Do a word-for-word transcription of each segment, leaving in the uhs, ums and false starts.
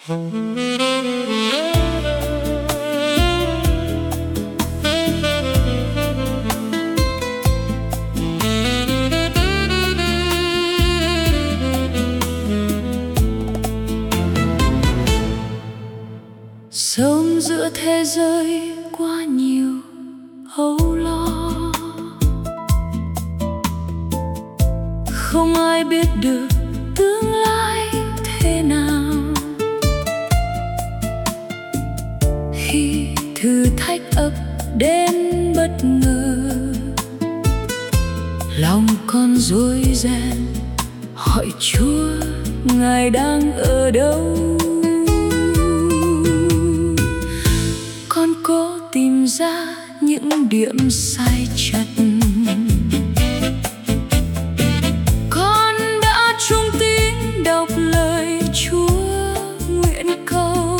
Sống giữa thế giới quá nhiều âu lo, không ai biết được tương lai thế nào. Khi thử thách ập đến bất ngờ, lòng con rối ren hỏi Chúa Ngài đang ở đâu. Con cố tìm ra những điểm sai chặt, con đã trung tín đọc lời Chúa nguyện cầu.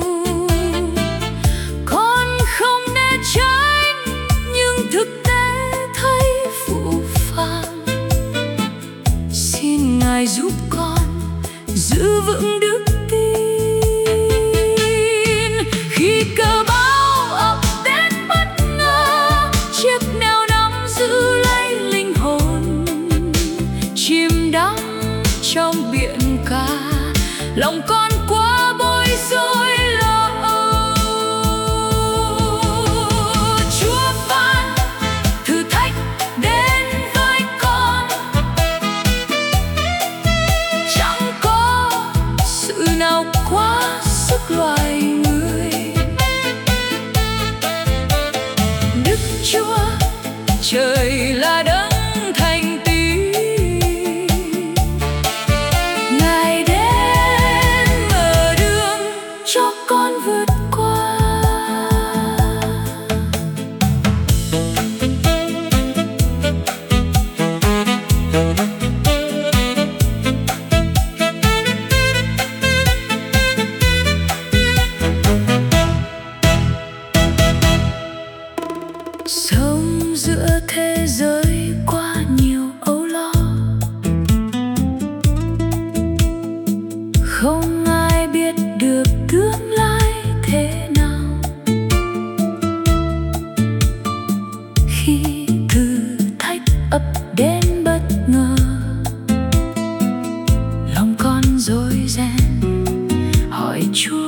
Con không né tránh nhưng thực tế thấy phũ phàng. Xin Ngài giúp con giữ vững đức tin khi cơn bão ập đến bất ngờ. Chiếc neo nắm giữ lấy linh hồn, chìm đắm trong biển cả. Lòng con quá bối rối lo âu. Chúa ban thử thách đến với con, chẳng có sự nào quá sức loài người. Đức Chúa trời là đấng thành tín, Ngài đến mở đường cho con vượt qua. Sống giữa thế giới quá nhiều âu lo, không ai biết được tương lai thế nào. Khi thử thách ập đến bất ngờ, lòng con rối ren hỏi Chúa